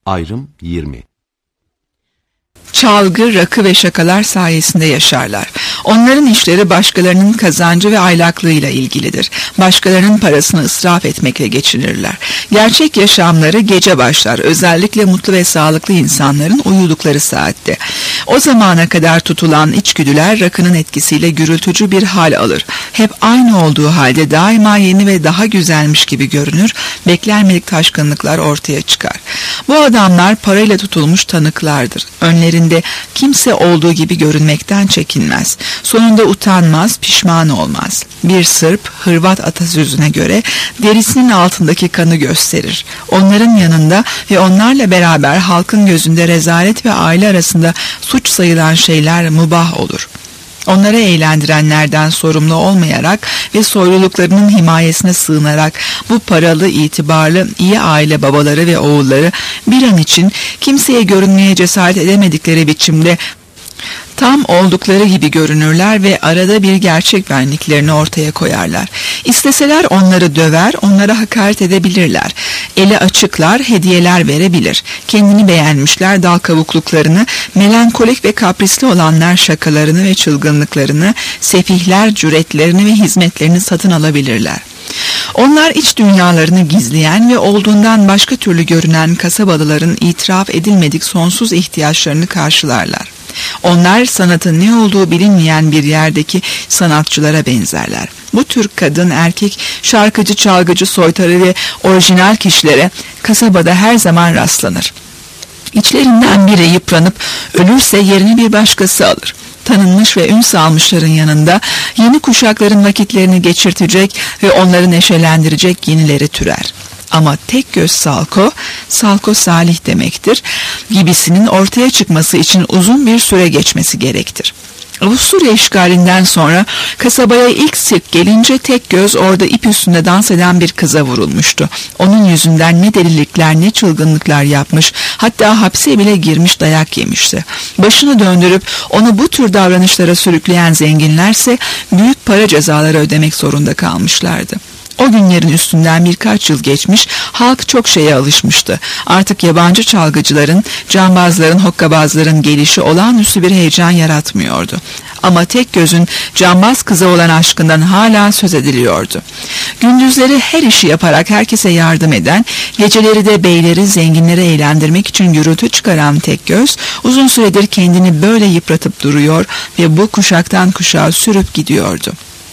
Ayrım 20. Çalgı, rakı ve şakalar sayesinde yaşarlar. Onların işleri başkalarının kazancı ve aylaklığıyla ilgilidir. Başkalarının parasını israf etmekle geçirirler. Gerçek yaşamları gece başlar, özellikle mutlu ve sağlıklı insanların uyudukları saatte. O zamana kadar tutulan içgüdüler rakının etkisiyle gürültücü bir hal alır. Hep aynı olduğu halde daima yeni ve daha güzelmiş gibi görünür, beklenmedik taşkınlıklar ortaya çıkar. Bu adamlar parayla tutulmuş tanıklardır. Önlerinde kimse olduğu gibi görünmekten çekinmez. Sonunda utanmaz, pişman olmaz. Bir Sırp, Hırvat atasözüne göre derisinin altındaki kanı gösterir. Onların yanında ve onlarla beraber halkın gözünde rezalet ve aile arasında suç sayılan şeyler mübah olur. Onları eğlendirenlerden sorumlu olmayarak ve soyluluklarının himayesine sığınarak bu paralı, itibarlı, iyi aile babaları ve oğulları bir an için kimseye görünmeye cesaret edemedikleri biçimde tam oldukları gibi görünürler ve arada bir gerçek benliklerini ortaya koyarlar. İsteseler onları döver, onlara hakaret edebilirler. Eli açıklar, hediyeler verebilir. Kendini beğenmişler dal kavukluklarını, melankolik ve kaprisli olanlar şakalarını ve çılgınlıklarını, sefihler cüretlerini ve hizmetlerini satın alabilirler. Onlar iç dünyalarını gizleyen ve olduğundan başka türlü görünen kasabalıların itiraf edilmedik sonsuz ihtiyaçlarını karşılarlar. Onlar sanatın ne olduğu bilinmeyen bir yerdeki sanatçılara benzerler. Bu tür kadın, erkek, şarkıcı, çalgıcı, soytarı ve orijinal kişilere kasabada her zaman rastlanır. İçlerinden biri yıpranıp ölürse yerini bir başkası alır. Tanınmış ve ün salmışların yanında yeni kuşakların vakitlerini geçirtecek ve onları neşelendirecek yenileri türer. Ama tek göz Salko, Salko Salih demektir, gibisinin ortaya çıkması için uzun bir süre geçmesi gerektir. Avusturya işgalinden sonra kasabaya ilk sirk gelince tek göz orada ip üstünde dans eden bir kıza vurulmuştu. Onun yüzünden ne delilikler ne çılgınlıklar yapmış, hatta hapse bile girmiş, dayak yemişti. Başını döndürüp onu bu tür davranışlara sürükleyen zenginlerse büyük para cezaları ödemek zorunda kalmışlardı. O günlerin üstünden birkaç yıl geçmiş, halk çok şeye alışmıştı. Artık yabancı çalgıcıların, cambazların, hokkabazların gelişi olağanüstü bir heyecan yaratmıyordu. Ama tek gözün cambaz kıza olan aşkından hala söz ediliyordu. Gündüzleri her işi yaparak herkese yardım eden, geceleri de beyleri, zenginleri eğlendirmek için gürültü çıkaran tek göz, uzun süredir kendini böyle yıpratıp duruyor ve bu kuşaktan kuşağa sürüp gidiyordu.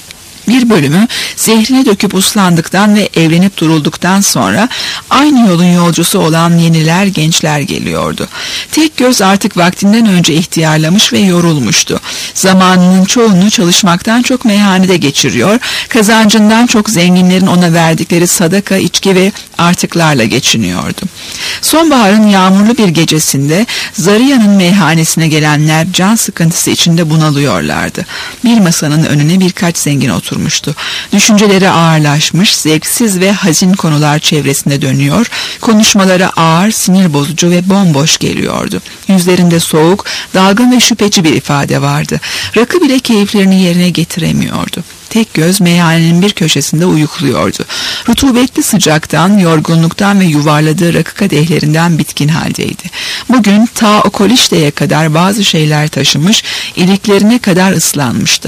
Bir bölümü zehrine döküp uslandıktan ve evlenip durulduktan sonra aynı yolun yolcusu olan yeniler, gençler geliyordu. Tek göz artık vaktinden önce ihtiyarlamış ve yorulmuştu. Zamanının çoğunu çalışmaktan çok meyhanede geçiriyor, kazancından çok zenginlerin ona verdikleri sadaka, içki ve artıklarla geçiniyordu. Sonbaharın yağmurlu bir gecesinde Zariya'nın meyhanesine gelenler can sıkıntısı içinde bunalıyorlardı. Bir masanın önüne birkaç zengin oturmuştu. Düşünceleri ağırlaşmış, zevksiz ve hazin konular çevresinde dönüyor, konuşmaları ağır, sinir bozucu ve bomboş geliyordu. Yüzlerinde soğuk, dalgın ve şüpheci bir ifade vardı. Rakı bile keyiflerini yerine getiremiyordu. Tek göz meyhanenin bir köşesinde uyukluyordu. Rutubetli sıcaktan, yorgunluktan ve yuvarladığı rakı kadehlerinden bitkin haldeydi. Bugün ta Okolişte'ye kadar bazı şeyler taşımış, iliklerine kadar ıslanmıştı.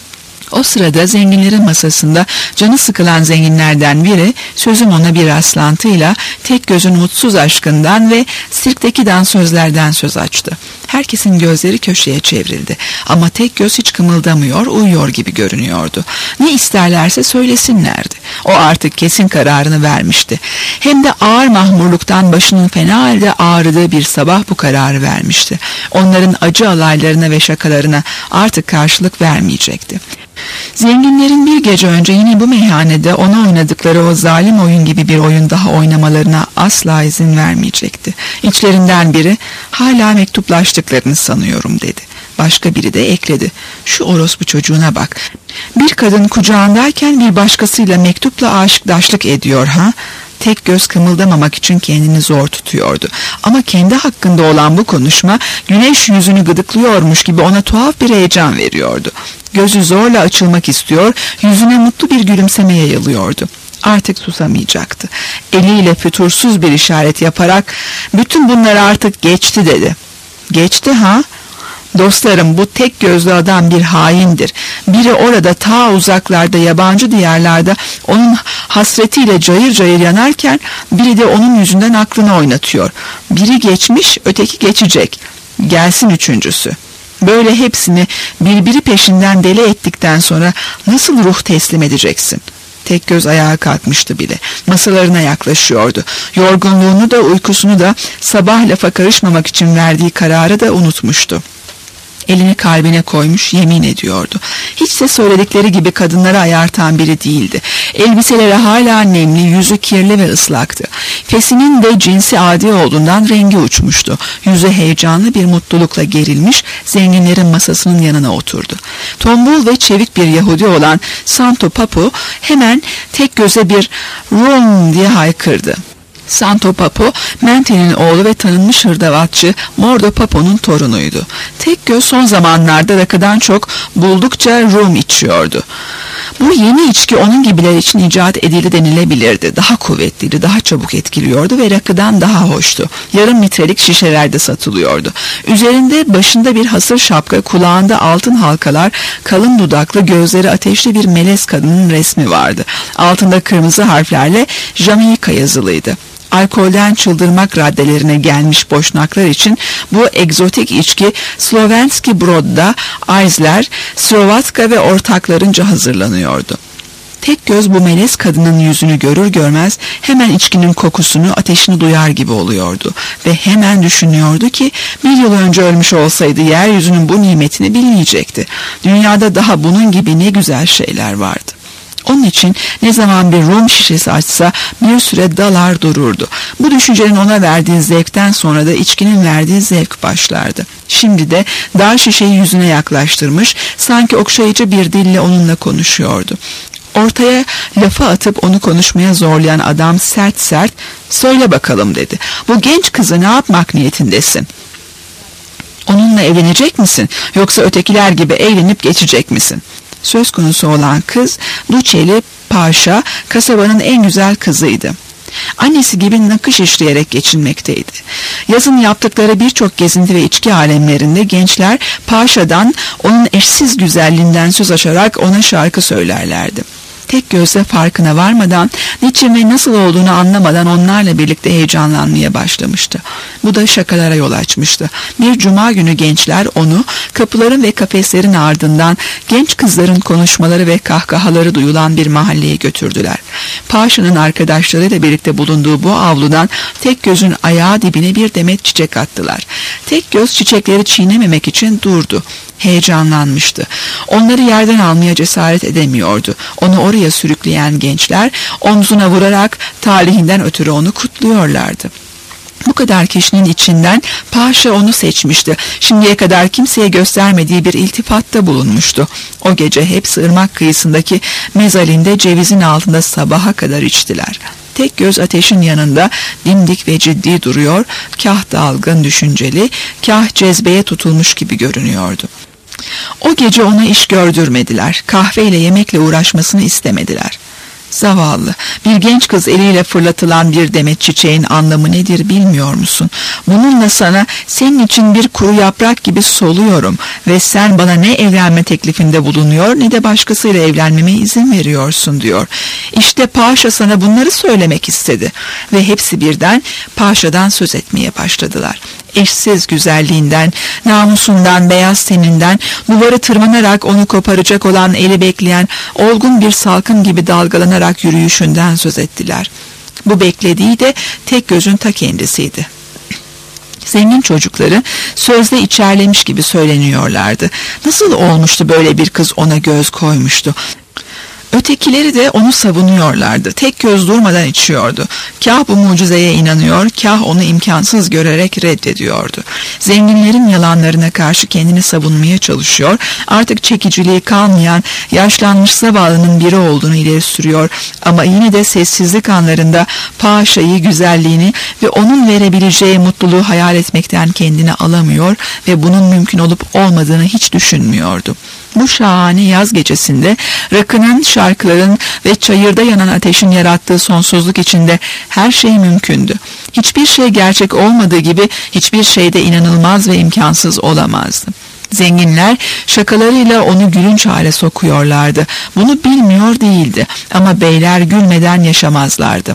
O sırada zenginlerin masasında canı sıkılan zenginlerden biri sözüm ona bir rastlantıyla tek gözün mutsuz aşkından ve sirkteki dansözlerden söz açtı. Herkesin gözleri köşeye çevrildi ama tek göz hiç kımıldamıyor, uyuyor gibi görünüyordu. Ne isterlerse söylesinlerdi. O artık kesin kararını vermişti. Hem de ağır mahmurluktan başının fena halde ağrıdığı bir sabah bu kararı vermişti. Onların acı alaylarına ve şakalarına artık karşılık vermeyecekti. Zenginlerin bir gece önce yine bu meyhanede ona oynadıkları o zalim oyun gibi bir oyun daha oynamalarına asla izin vermeyecekti. İçlerinden biri hala mektuplaştıklarını sanıyorum dedi. Başka biri de ekledi. Şu orospu çocuğuna bak. Bir kadın kucağındayken bir başkasıyla mektupla aşıkdaşlık ediyor ha? Tek göz kımıldamamak için kendini zor tutuyordu. Ama kendi hakkında olan bu konuşma güneş yüzünü gıdıklıyormuş gibi ona tuhaf bir heyecan veriyordu. Gözü zorla açılmak istiyor, yüzüne mutlu bir gülümseme yayılıyordu. Artık susamayacaktı. Eliyle fütursuz bir işaret yaparak bütün bunlar artık geçti dedi. Geçti ha? Dostlarım, bu tek gözlü adam bir haindir. Biri orada ta uzaklarda, yabancı diyarlarda onun hasretiyle cayır cayır yanarken biri de onun yüzünden aklını oynatıyor. Biri geçmiş, öteki geçecek. Gelsin üçüncüsü. Böyle hepsini birbiri peşinden deli ettikten sonra nasıl ruh teslim edeceksin? Tek göz ayağa kalkmıştı bile. Masalarına yaklaşıyordu. Yorgunluğunu da uykusunu da sabah lafa karışmamak için verdiği kararı da unutmuştu. Elini kalbine koymuş yemin ediyordu. Hiç de söyledikleri gibi kadınları ayartan biri değildi. Elbiseleri hala nemli, yüzü kirli ve ıslaktı. Fesinin de cinsi adi olduğundan rengi uçmuştu. Yüzü heyecanlı bir mutlulukla gerilmiş, zenginlerin masasının yanına oturdu. Tombul ve çevik bir Yahudi olan Santo Papo hemen tek göze bir "Rum" diye haykırdı. Santo Papo, Mente'nin oğlu ve tanınmış hırdavatçı Mordo Papo'nun torunuydu. Tek göz son zamanlarda rakıdan çok buldukça rum içiyordu. Bu yeni içki onun gibiler için icat edildi denilebilirdi. Daha kuvvetliydi, daha çabuk etkiliyordu ve rakıdan daha hoştu. Yarım litrelik şişelerde satılıyordu. Üzerinde başında bir hasır şapka, kulağında altın halkalar, kalın dudaklı, gözleri ateşli bir melez kadının resmi vardı. Altında kırmızı harflerle Jamaika yazılıydı. Alkolden çıldırmak raddelerine gelmiş boşnaklar için bu egzotik içki Slovenski Brod'da Aizler, Slovatka ve ortaklarınca hazırlanıyordu. Tek göz bu melez kadının yüzünü görür görmez hemen içkinin kokusunu, ateşini duyar gibi oluyordu ve hemen düşünüyordu ki bir yıl önce ölmüş olsaydı yeryüzünün bu nimetini bilmeyecekti. Dünyada daha bunun gibi ne güzel şeyler vardı. Onun için ne zaman bir rum şişesi açsa bir süre dalar dururdu. Bu düşüncenin ona verdiği zevkten sonra da içkinin verdiği zevk başlardı. Şimdi de dar şişeyi yüzüne yaklaştırmış, sanki okşayıcı bir dille onunla konuşuyordu. Ortaya lafı atıp onu konuşmaya zorlayan adam sert sert "Söyle bakalım" dedi. "Bu genç kızı ne yapmak niyetindesin? Onunla evlenecek misin? Yoksa ötekiler gibi eğlenip geçecek misin?" Söz konusu olan kız Duçeli Paşa, kasabanın en güzel kızıydı. Annesi gibi nakış işleyerek geçinmekteydi. Yazın yaptıkları birçok gezinti ve içki alemlerinde gençler Paşa'dan, onun eşsiz güzelliğinden söz açarak ona şarkı söylerlerdi. Tek gözle farkına varmadan, niçin ve nasıl olduğunu anlamadan onlarla birlikte heyecanlanmaya başlamıştı. Bu da şakalara yol açmıştı. Bir cuma günü gençler onu kapıların ve kafeslerin ardından genç kızların konuşmaları ve kahkahaları duyulan bir mahalleye götürdüler. Paşa'nın arkadaşlarıyla birlikte bulunduğu bu avludan tek gözün ayağı dibine bir demet çiçek attılar. Tek göz çiçekleri çiğnememek için durdu. Heyecanlanmıştı. Onları yerden almaya cesaret edemiyordu. Onu oraya sürükleyen gençler omzuna vurarak talihinden ötürü onu kutluyorlardı. Bu kadar kişinin içinden Paşa onu seçmişti. Şimdiye kadar kimseye göstermediği bir iltifatta bulunmuştu. O gece hepsi ırmak kıyısındaki mezalinde cevizin altında sabaha kadar içtiler. Tek göz ateşin yanında dimdik ve ciddi duruyor, kah dalgın düşünceli, kah cezbeye tutulmuş gibi görünüyordu. O gece ona iş gördürmediler, kahveyle yemekle uğraşmasını istemediler. Zavallı, bir genç kız eliyle fırlatılan bir demet çiçeğin anlamı nedir bilmiyor musun? Bununla sana senin için bir kuru yaprak gibi soluyorum ve sen bana ne evlenme teklifinde bulunuyor ne de başkasıyla evlenmeme izin veriyorsun diyor. İşte Paşa sana bunları söylemek istedi ve hepsi birden Paşa'dan söz etmeye başladılar. Eşsiz güzelliğinden, namusundan, beyaz teninden, duvarı tırmanarak onu koparacak olan eli bekleyen olgun bir salkım gibi dalgalanarak yürüyüşünden söz ettiler. Bu beklediği de tek gözün ta kendisiydi. Zengin çocukları sözde içerlemiş gibi söyleniyorlardı. Nasıl olmuştu böyle bir kız ona göz koymuştu? Ötekileri de onu savunuyorlardı. Tek göz durmadan içiyordu. Kah bu mucizeye inanıyor, kah onu imkansız görerek reddediyordu. Zenginlerin yalanlarına karşı kendini savunmaya çalışıyor, artık çekiciliği kalmayan yaşlanmış zavallının biri olduğunu ileri sürüyor ama yine de sessizlik anlarında Paşa'yı, güzelliğini ve onun verebileceği mutluluğu hayal etmekten kendini alamıyor ve bunun mümkün olup olmadığını hiç düşünmüyordu. Bu şahane yaz gecesinde rakının, şarkıların ve çayırda yanan ateşin yarattığı sonsuzluk içinde her şey mümkündü. Hiçbir şey gerçek olmadığı gibi hiçbir şey de inanılmaz ve imkansız olamazdı. Zenginler şakalarıyla onu gülünç hale sokuyorlardı. Bunu bilmiyor değildi ama beyler gülmeden yaşamazlardı.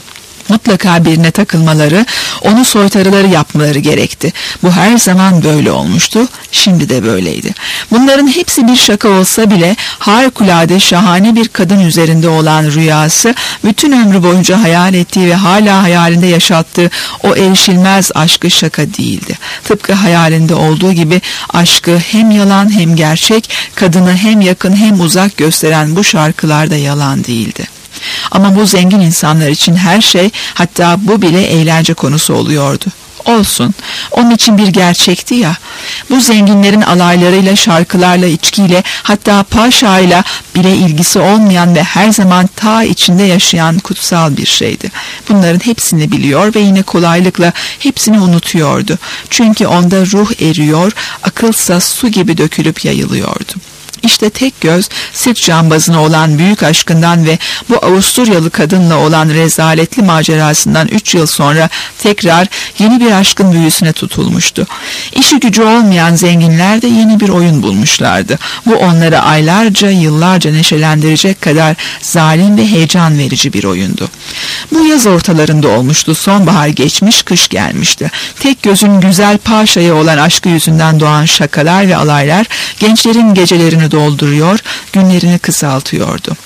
Mutlaka birine takılmaları, onu soytarıları yapmaları gerekti. Bu her zaman böyle olmuştu, şimdi de böyleydi. Bunların hepsi bir şaka olsa bile harikulade şahane bir kadın üzerinde olan rüyası, bütün ömrü boyunca hayal ettiği ve hala hayalinde yaşattığı o erişilmez aşkı şaka değildi. Tıpkı hayalinde olduğu gibi aşkı hem yalan hem gerçek, kadını hem yakın hem uzak gösteren bu şarkılarda yalan değildi. Ama bu zengin insanlar için her şey, hatta bu bile eğlence konusu oluyordu. Olsun, onun için bir gerçekti ya. Bu zenginlerin alaylarıyla, şarkılarla, içkiyle, hatta paşayla bile ilgisi olmayan ve her zaman ta içinde yaşayan kutsal bir şeydi. Bunların hepsini biliyor ve yine kolaylıkla hepsini unutuyordu. Çünkü onda ruh eriyor, akılsa su gibi dökülüp yayılıyordu. İşte tek göz, sirk cambazına olan büyük aşkından ve bu Avusturyalı kadınla olan rezaletli macerasından 3 yıl sonra tekrar yeni bir aşkın büyüsüne tutulmuştu. İşi gücü olmayan zenginler de yeni bir oyun bulmuşlardı. Bu onları aylarca, yıllarca neşelendirecek kadar zalim ve heyecan verici bir oyundu. Bu yaz ortalarında olmuştu. Sonbahar geçmiş, kış gelmişti. Tek gözün güzel paşaya olan aşkı yüzünden doğan şakalar ve alaylar gençlerin gecelerini dolduruyor, günlerini kısaltıyordu.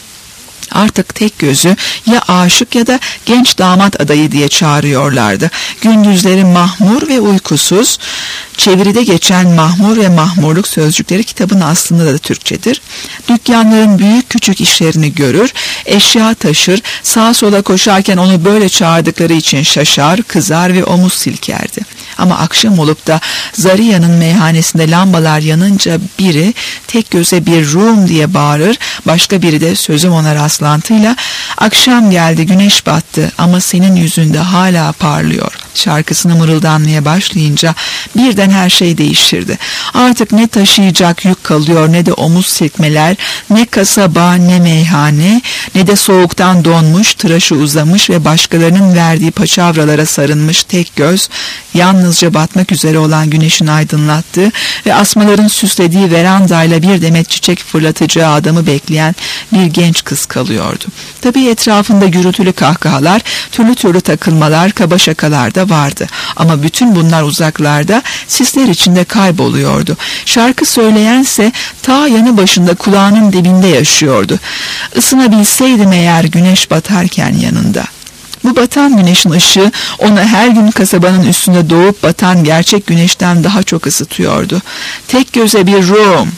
Artık tek gözü ya aşık ya da genç damat adayı diye çağırıyorlardı. Gündüzleri mahmur ve uykusuz, çeviride geçen mahmur ve mahmurluk sözcükleri kitabın aslında da Türkçedir. Dükkanların büyük küçük işlerini görür, eşya taşır, sağa sola koşarken onu böyle çağırdıkları için şaşar, kızar ve omuz silkerdi. Ama akşam olup da Zariya'nın meyhanesinde lambalar yanınca biri tek göze bir Rum diye bağırır, başka biri de sözüm ona rastlantıyla akşam geldi, güneş battı ama senin yüzünde hala parlıyor şarkısını mırıldanmaya başlayınca birden her şey değişirdi. Artık ne taşıyacak yük kalıyor, ne de omuz silkmeler, ne kasaba, ne meyhane, ne de soğuktan donmuş, tıraşı uzamış ve başkalarının verdiği paçavralara sarılmış tek göz, yalnızca batmak üzere olan güneşin aydınlattığı ve asmaların süslediği verandayla bir demet çiçek fırlatacağı adamı bekleyen bir genç kız kalıyordu. Tabii etrafında gürültülü kahkahalar, türlü türlü takılmalar, kaba şakalar da vardı. Ama bütün bunlar uzaklarda, sisler içinde kayboluyordu. Şarkı söyleyense ta yanı başında kulağının dibinde yaşıyordu. Isınabilseydim eğer güneş batarken yanında. Bu batan güneşin ışığı onu her gün kasabanın üstünde doğup batan gerçek güneşten daha çok ısıtıyordu. Tek göze bir Rum.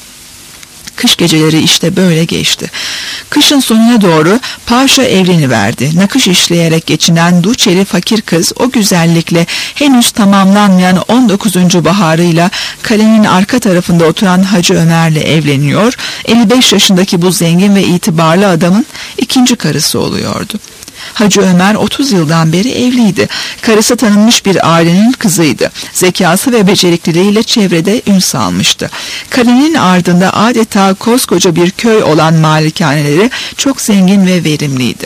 Kış geceleri işte böyle geçti. Kışın sonuna doğru Paşa evleniverdi. Nakış işleyerek geçinen Duçeli fakir kız o güzellikle henüz tamamlanmayan 19. baharıyla kalenin arka tarafında oturan Hacı Ömer'le evleniyor. 55 yaşındaki bu zengin ve itibarlı adamın ikinci karısı oluyordu. Hacı Ömer 30 yıldan beri evliydi. Karısı tanınmış bir ailenin kızıydı. Zekası ve becerikliliğiyle çevrede ün salmıştı. Kalenin ardında adeta koskoca bir köy olan malikaneleri çok zengin ve verimliydi.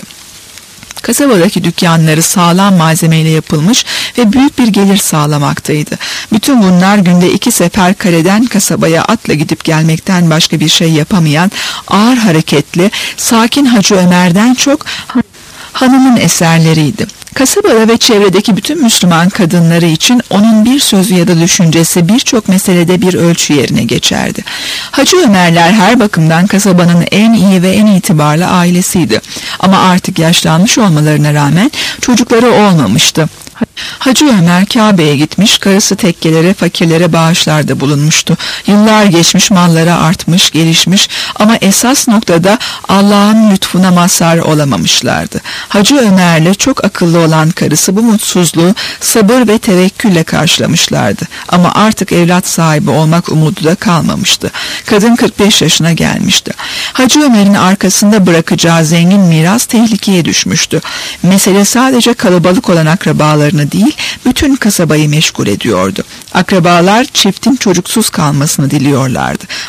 Kasabadaki dükkanları sağlam malzemeyle yapılmış ve büyük bir gelir sağlamaktaydı. Bütün bunlar günde 2 sefer kaleden kasabaya atla gidip gelmekten başka bir şey yapamayan ağır hareketli, sakin Hacı Ömer'den çok hanımın eserleriydi. Kasabada ve çevredeki bütün Müslüman kadınları için onun bir sözü ya da düşüncesi birçok meselede bir ölçü yerine geçerdi. Hacı Ömerler her bakımdan kasabanın en iyi ve en itibarlı ailesiydi. Ama artık yaşlanmış olmalarına rağmen çocukları olmamıştı. Hacı Ömer Kabe'ye gitmiş, karısı tekkelere, fakirlere bağışlarda bulunmuştu. Yıllar geçmiş, malları artmış, gelişmiş ama esas noktada Allah'ın lütfuna mazhar olamamışlardı. Hacı Ömer'le çok akıllı olan karısı bu mutsuzluğu sabır ve tevekkülle karşılamışlardı. Ama artık evlat sahibi olmak umudu da kalmamıştı. Kadın 45 yaşına gelmişti. Hacı Ömer'in arkasında bırakacağı zengin miras tehlikeye düşmüştü. Mesele sadece kalabalık olan akrabalarını değil, bütün kasabayı meşgul ediyordu. Akrabalar çiftin çocuksuz kalmasını diliyorlardı.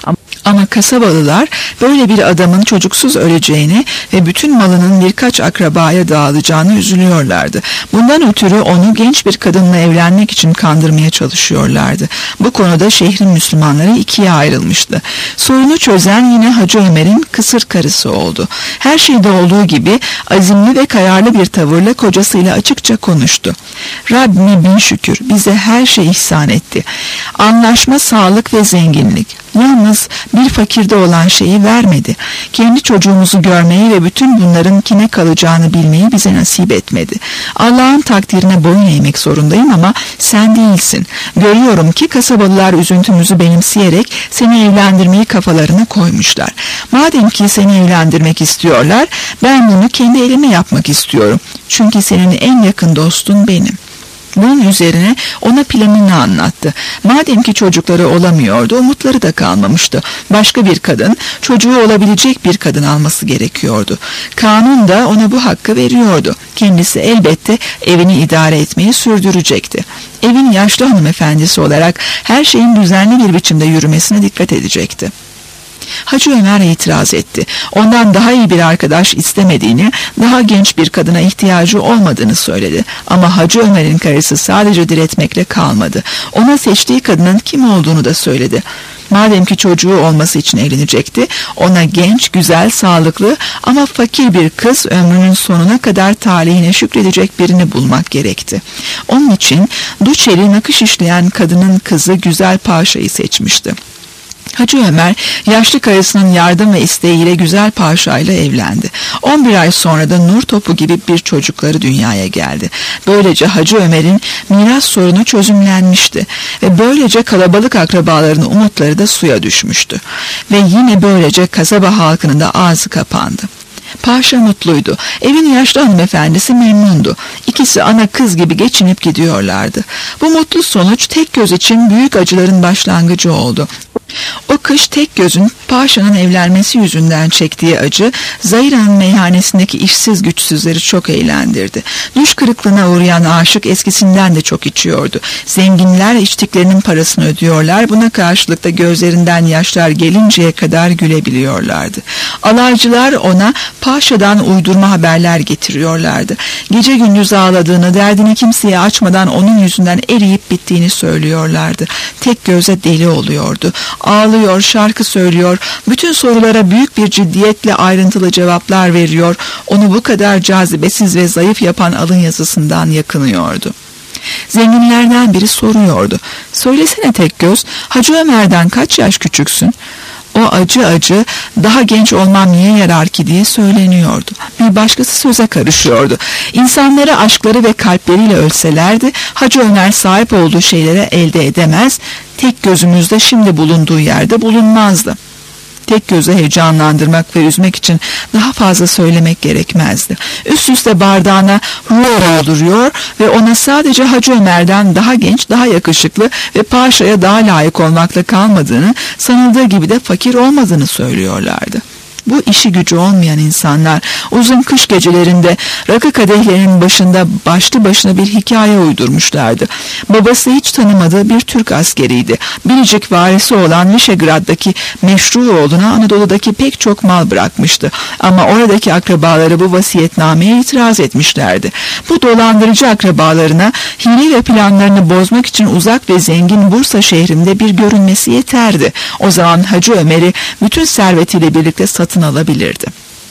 Ama kasabalılar böyle bir adamın çocuksuz öleceğini ve bütün malının birkaç akrabaya dağılacağını üzülüyorlardı. Bundan ötürü onu genç bir kadınla evlenmek için kandırmaya çalışıyorlardı. Bu konuda şehrin Müslümanları ikiye ayrılmıştı. Sorunu çözen yine Hacı Ömer'in kısır karısı oldu. Her şeyde olduğu gibi azimli ve kararlı bir tavırla kocasıyla açıkça konuştu. Rabbime bin şükür bize her şey ihsan etti. Anlaşma, sağlık ve zenginlik. Yalnız bir fakirde olan şeyi vermedi. Kendi çocuğumuzu görmeyi ve bütün bunların kime kalacağını bilmeyi bize nasip etmedi. Allah'ın takdirine boyun eğmek zorundayım ama sen değilsin. Görüyorum ki kasabalılar üzüntümüzü benimseyerek seni evlendirmeyi kafalarına koymuşlar. Madem ki seni evlendirmek istiyorlar, ben bunu kendi elime yapmak istiyorum. Çünkü senin en yakın dostun benim. Bunun üzerine ona planını anlattı. Madem ki çocukları olamıyordu, umutları da kalmamıştı. Başka bir kadın, çocuğu olabilecek bir kadın alması gerekiyordu. Kanun da ona bu hakkı veriyordu. Kendisi elbette evini idare etmeyi sürdürecekti. Evin yaşlı hanımefendisi olarak her şeyin düzenli bir biçimde yürümesine dikkat edecekti. Hacı Ömer itiraz etti. Ondan daha iyi bir arkadaş istemediğini, daha genç bir kadına ihtiyacı olmadığını söyledi. Ama Hacı Ömer'in karısı sadece diretmekle kalmadı. Ona seçtiği kadının kim olduğunu da söyledi. Madem ki çocuğu olması için evlenecekti, ona genç, güzel, sağlıklı ama fakir bir kız ömrünün sonuna kadar talihine şükredecek birini bulmak gerekti. Onun için Duçeli nakış işleyen kadının kızı Güzel Paşa'yı seçmişti. Hacı Ömer yaşlı karısının yardım ve isteğiyle Güzel Paşa ile evlendi. 11 ay sonra da nur topu gibi bir çocukları dünyaya geldi. Böylece Hacı Ömer'in miras sorunu çözümlenmişti ve böylece kalabalık akrabaların umutları da suya düşmüştü. Ve yine böylece kasaba halkının da ağzı kapandı. Paşa mutluydu. Evin yaşlı hanımefendisi memnundu. İkisi ana kız gibi geçinip gidiyorlardı. Bu mutlu sonuç Tekgöz için büyük acıların başlangıcı oldu. O kış Tekgöz'ün Paşa'nın evlenmesi yüzünden çektiği acı, Zahira'nın meyhanesindeki işsiz güçsüzleri çok eğlendirdi. Düş kırıklığına uğrayan aşık eskisinden de çok içiyordu. Zenginler içtiklerinin parasını ödüyorlar, buna karşılık da gözlerinden yaşlar gelinceye kadar gülebiliyorlardı. Alaycılar ona Paşa'dan uydurma haberler getiriyorlardı. Gece gündüz ağladığını, derdini kimseye açmadan onun yüzünden eriyip bittiğini söylüyorlardı. Tekgöz'e deli oluyordu. Ağlıyor, şarkı söylüyor, bütün sorulara büyük bir ciddiyetle ayrıntılı cevaplar veriyor, onu bu kadar cazibesiz ve zayıf yapan alın yazısından yakınıyordu. Zenginlerden biri soruyordu. Söylesene Tekgöz, Hacı Ömer'den kaç yaş küçüksün? O acı daha genç olmam niye yarar ki diye söyleniyordu. Bir başkası söze karışıyordu. İnsanları aşkları ve kalpleriyle ölselerdi Hacı Ömer sahip olduğu şeylere elde edemez, Tekgöz'ümüzde şimdi bulunduğu yerde bulunmazdı. Tekgöz'ü heyecanlandırmak ve üzmek için daha fazla söylemek gerekmezdi. Üst üste bardağına ruh dolduruyor ve ona sadece Hacı Ömer'den daha genç, daha yakışıklı ve Paşa'ya daha layık olmakla kalmadığını, sanıldığı gibi de fakir olmadığını söylüyorlardı. Bu işi gücü olmayan insanlar uzun kış gecelerinde rakı kadehlerinin başında başlı başına bir hikaye uydurmuşlardı. Babası hiç tanımadığı bir Türk askeriydi. Biricik varisi olan Vişegrad'daki meşru oğluna Anadolu'daki pek çok mal bırakmıştı. Ama oradaki akrabaları bu vasiyetnameye itiraz etmişlerdi. Bu dolandırıcı akrabalarına hile ve planlarını bozmak için uzak ve zengin Bursa şehrinde bir görünmesi yeterdi. O zaman Hacı Ömer'i bütün servetiyle birlikte satın alabilirdi.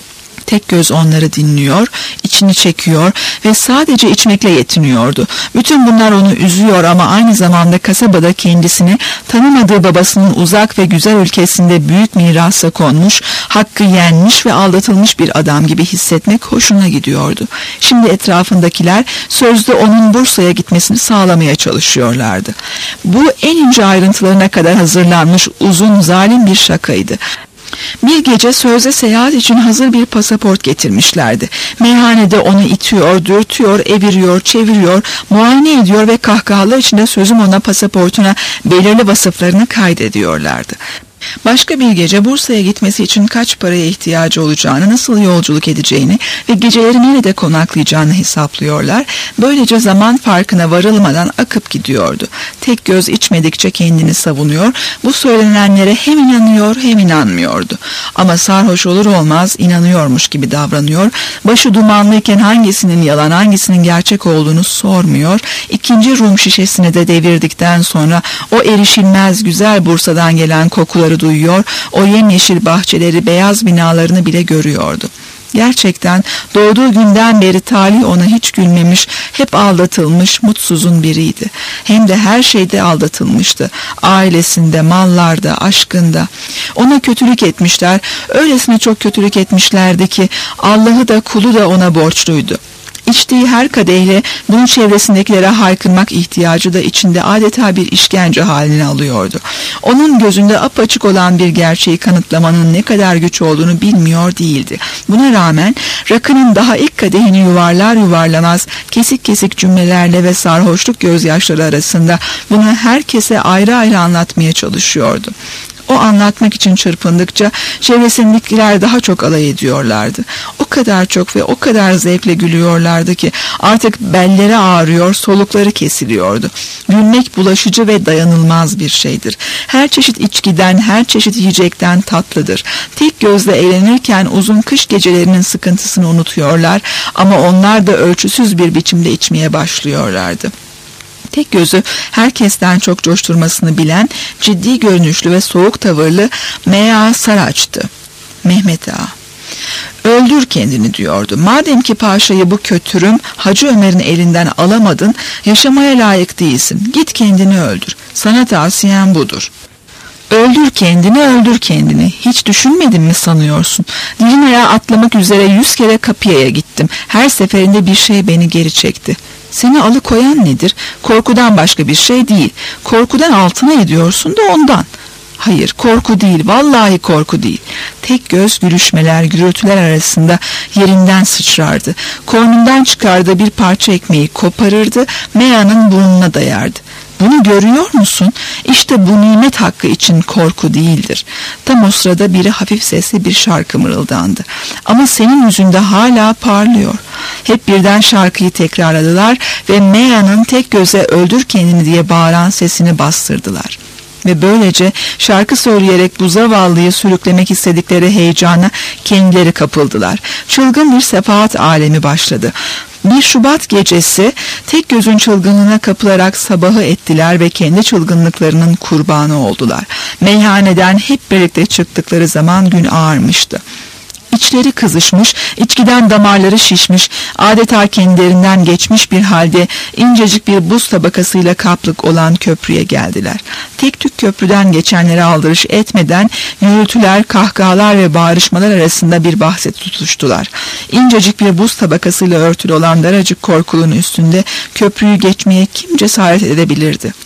Tekgöz onları dinliyor, içini çekiyor ve sadece içmekle yetiniyordu. Bütün bunlar onu üzüyor ama aynı zamanda kasabada kendisini tanımadığı babasının uzak ve güzel ülkesinde büyük mirasa konmuş, hakkı yenmiş ve aldatılmış bir adam gibi hissetmek hoşuna gidiyordu. Şimdi etrafındakiler sözde onun Bursa'ya gitmesini sağlamaya çalışıyorlardı. Bu en ince ayrıntılarına kadar hazırlanmış uzun zalim bir şakaydı. Bir gece sözde seyahat için hazır bir pasaport getirmişlerdi. Meyhanede onu itiyor, dürtüyor, eviriyor, çeviriyor, muayene ediyor ve kahkahalar içinde sözüm ona pasaportuna belirli vasıflarını kaydediyorlardı. Başka bir gece Bursa'ya gitmesi için kaç paraya ihtiyacı olacağını, nasıl yolculuk edeceğini ve geceleri nerede konaklayacağını hesaplıyorlar. Böylece zaman farkına varılmadan akıp gidiyordu. Tekgöz içmedikçe kendini savunuyor. Bu söylenenlere hem inanıyor hem inanmıyordu. Ama sarhoş olur olmaz inanıyormuş gibi davranıyor. Başı dumanlıyken hangisinin yalan, hangisinin gerçek olduğunu sormuyor. İkinci Rum şişesini de devirdikten sonra o erişilmez güzel Bursa'dan gelen kokuları duyuyor, o yemyeşil bahçeleri, beyaz binalarını bile görüyordu. Gerçekten doğduğu günden beri talih ona hiç gülmemiş, hep aldatılmış, mutsuzun biriydi. Hem de her şeyde aldatılmıştı. Ailesinde, mallarda, aşkında. Ona kötülük etmişler, öylesine çok kötülük etmişlerdi ki Allah'ı da kulu da ona borçluydu. İçtiği her kadehle bunun çevresindekilere haykırmak ihtiyacı da içinde adeta bir işkence halini alıyordu. Onun gözünde apaçık olan bir gerçeği kanıtlamanın ne kadar güç olduğunu bilmiyor değildi. Buna rağmen rakının daha ilk kadehini yuvarlar yuvarlamaz kesik kesik cümlelerle ve sarhoşluk gözyaşları arasında bunu herkese ayrı ayrı anlatmaya çalışıyordu. O anlatmak için çırpındıkça çevresindekiler daha çok alay ediyorlardı. O kadar çok ve o kadar zevkle gülüyorlardı ki artık belleri ağrıyor, solukları kesiliyordu. Gülmek bulaşıcı ve dayanılmaz bir şeydir. Her çeşit içkiden, her çeşit yiyecekten tatlıdır. Tek gözle eğlenirken uzun kış gecelerinin sıkıntısını unutuyorlar ama onlar da ölçüsüz bir biçimde içmeye başlıyorlardı. Tekgöz'ü herkesten çok coşturmasını bilen, ciddi görünüşlü ve soğuk tavırlı M.A. Saraç'tı. Mehmet Ağa. Öldür kendini diyordu. Madem ki paşayı bu kötürüm Hacı Ömer'in elinden alamadın, yaşamaya layık değilsin. Git kendini öldür. Sana tavsiyem budur. Öldür kendini, öldür kendini. Hiç düşünmedin mi sanıyorsun? Dilina'ya atlamak üzere 100 kere kapıya gittim. Her seferinde bir şey beni geri çekti. Seni alıkoyan nedir? Korkudan başka bir şey değil. Korkudan altına ediyorsun da ondan. Hayır, korku değil, vallahi korku değil. Tekgöz gülüşmeler, gürültüler arasında yerinden sıçrardı. Koynundan çıkardığı bir parça ekmeği koparırdı, Mea'nın burnuna dayardı. Bunu görüyor musun? İşte bu nimet hakkı için korku değildir. Tam o sırada biri hafif sesli bir şarkı mırıldandı. Ama senin yüzünde hala parlıyor. Hep birden şarkıyı tekrarladılar ve Mea'nın Tekgöz'e öldür kendini diye bağıran sesini bastırdılar. Ve böylece şarkı söyleyerek bu zavallıyı sürüklemek istedikleri heyecana kendileri kapıldılar. Çılgın bir sefahat alemi başladı. 1 Şubat gecesi Tekgöz'ün çılgınlığına kapılarak sabahı ettiler ve kendi çılgınlıklarının kurbanı oldular. Meyhaneden hep birlikte çıktıkları zaman gün ağarmıştı. İçleri kızışmış, içkiden damarları şişmiş, adeta kendilerinden geçmiş bir halde incecik bir buz tabakasıyla kaplık olan köprüye geldiler. Tek tük köprüden geçenlere aldırış etmeden gürültüler, kahkahalar ve bağırışmalar arasında bir bahse tutuştular. İncecik bir buz tabakasıyla örtülü olan daracık korkulun üstünde köprüyü geçmeye kim cesaret edebilirdi?